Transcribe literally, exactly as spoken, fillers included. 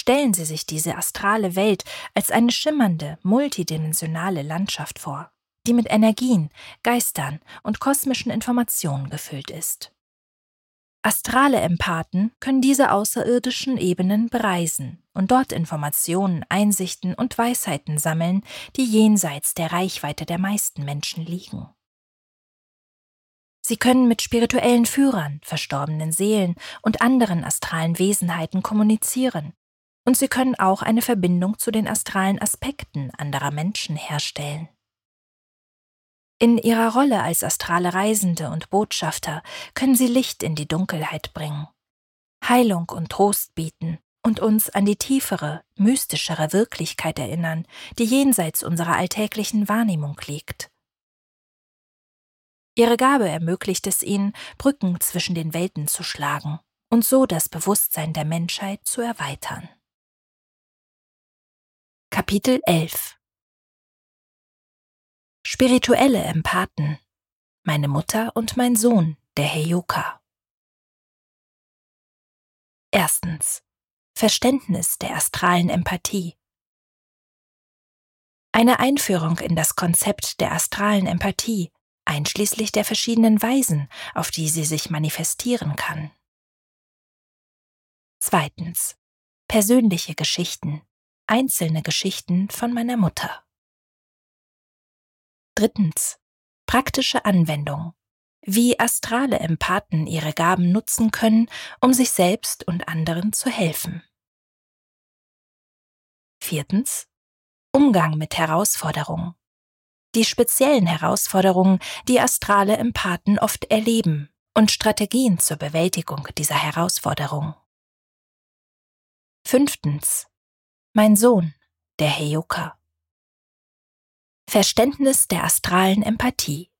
Stellen Sie sich diese astrale Welt als eine schimmernde, multidimensionale Landschaft vor, die mit Energien, Geistern und kosmischen Informationen gefüllt ist. Astrale Empathen können diese außerirdischen Ebenen bereisen und dort Informationen, Einsichten und Weisheiten sammeln, die jenseits der Reichweite der meisten Menschen liegen. Sie können mit spirituellen Führern, verstorbenen Seelen und anderen astralen Wesenheiten kommunizieren, und sie können auch eine Verbindung zu den astralen Aspekten anderer Menschen herstellen. In ihrer Rolle als astrale Reisende und Botschafter können sie Licht in die Dunkelheit bringen, Heilung und Trost bieten und uns an die tiefere, mystischere Wirklichkeit erinnern, die jenseits unserer alltäglichen Wahrnehmung liegt. Ihre Gabe ermöglicht es ihnen, Brücken zwischen den Welten zu schlagen und so das Bewusstsein der Menschheit zu erweitern. Kapitel elf. Spirituelle Empathen. Meine Mutter und mein Sohn, der Heyoka. Erstens. Verständnis der astralen Empathie. Eine Einführung in das Konzept der astralen Empathie, einschließlich der verschiedenen Weisen, auf die sie sich manifestieren kann. Zweitens. Persönliche Geschichten. Einzelne Geschichten von meiner Mutter. Drittens. Praktische Anwendung. Wie astrale Empathen ihre Gaben nutzen können, um sich selbst und anderen zu helfen. Viertens. Umgang mit Herausforderungen. Die speziellen Herausforderungen, die astrale Empathen oft erleben, und Strategien zur Bewältigung dieser Herausforderungen. Fünftens. Mein Sohn, der Heyoka. Verständnis der astralen Empathie.